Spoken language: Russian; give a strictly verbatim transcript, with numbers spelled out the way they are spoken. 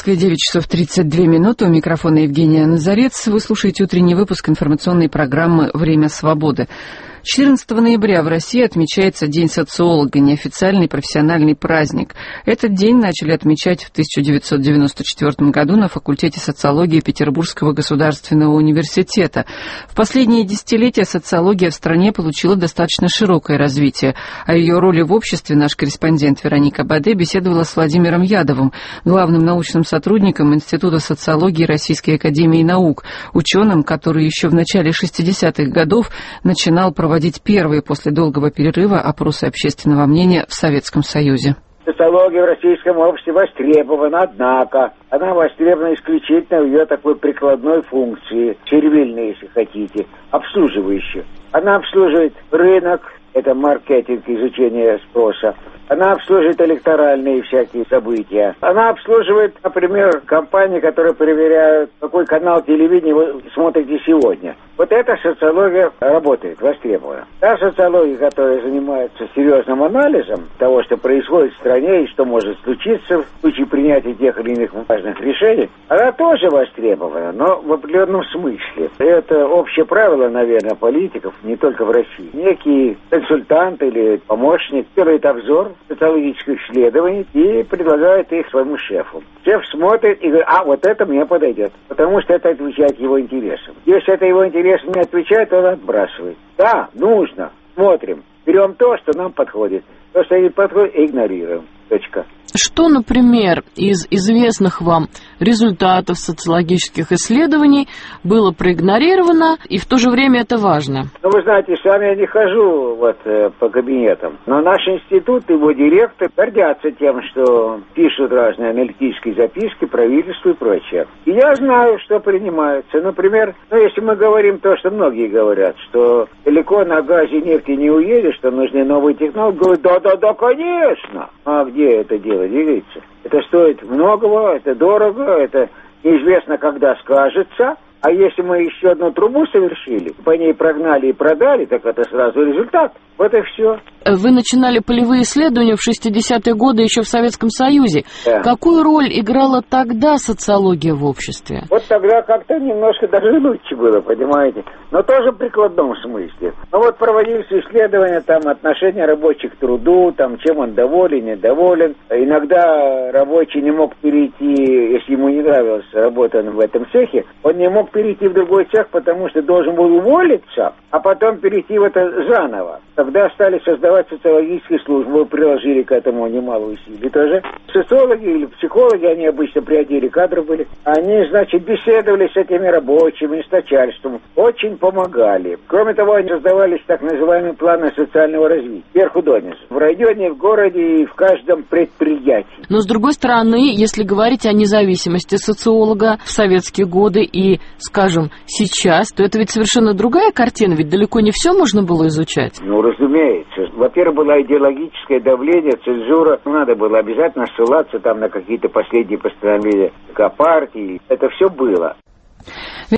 Москве девять часов тридцать две минуты. У микрофона Евгения Назарец. Вы слушаете утренний выпуск информационной программы «Время свободы». четырнадцатого ноября в России отмечается День социолога, неофициальный профессиональный праздник. Этот день начали отмечать в тысяча девятьсот девяносто четвёртом году на факультете социологии Петербургского государственного университета. В последние десятилетия социология в стране получила достаточно широкое развитие. О ее роли в обществе наш корреспондент Вероника Баде беседовала с Владимиром Ядовым, главным научным сотрудником Института социологии Российской академии наук, ученым, который еще в начале шестидесятых годов начинал проводить первые после долгого перерыва опросы общественного мнения в Советском Союзе. Социология в российском обществе востребована, однако она востребована исключительно в ее такой прикладной функции, сервильной, если хотите, обслуживающей. Она обслуживает рынок, это маркетинг, изучение спроса. Она обслуживает электоральные всякие события. Она обслуживает, например, компании, которые проверяют, какой канал телевидения вы смотрите сегодня. Вот эта социология работает, востребована. Та социология, которая занимается серьезным анализом того, что происходит в стране и что может случиться в случае принятия тех или иных важных решений, она тоже востребована, но в определенном смысле. Это общее правило, наверное, политиков, не только в России. Некий консультант или помощник делает обзор социологических исследований и предлагает их своему шефу. Шеф смотрит и говорит, а вот это мне подойдет, потому что это отвечает его интересам. Если это его интересам не отвечает, он отбрасывает. Да, нужно, смотрим, берем то, что нам подходит. То, что не подходит, игнорируем. Точка. Что, например, из известных вам результатов социологических исследований было проигнорировано, и в то же время это важно? Ну, вы знаете, сам я не хожу вот, э, по кабинетам, но наш институт, его директор гордятся тем, что пишут разные аналитические записки правительству и прочее. И я знаю, что принимается. Например, ну, если мы говорим то, что многие говорят, что далеко на газе нефти не уедешь, что нужны новые технологии, говорят, да-да-да, конечно. А где это дело двигается? Это стоит многого, это дорого, это неизвестно, когда скажется. А если мы еще одну трубу совершили, по ней прогнали и продали, так это сразу результат. Вот и все. Вы начинали полевые исследования в шестидесятые годы еще в Советском Союзе. Да. Какую роль играла тогда социология в обществе? Вот тогда как-то немножко даже лучше было, понимаете? Но тоже в прикладном смысле. Ну вот проводились исследования, там, отношения рабочих к труду, там, чем он доволен, недоволен. Иногда рабочий не мог перейти, если ему не нравилась работа в этом цехе, он не мог перейти в другой цех, потому что должен был уволиться, а потом перейти в это заново. Тогда стали создавать социологические службы, приложили к этому немало усилий тоже. Социологи или психологи, они обычно при отделе кадров были, они, значит, беседовали с этими рабочими, с начальством, очень помогали. Кроме того, они создавались так называемые планы социального развития, сверху донизу, в районе, в городе и в каждом предприятии. Но, с другой стороны, если говорить о независимости социолога в советские годы и, скажем, сейчас, то это ведь совершенно другая картина, ведь далеко не все можно было изучать. Ну, разумеется. Во-первых, было идеологическое давление, цензура. Надо было обязательно ссылаться там на какие-то последние постановления партии. Это все было.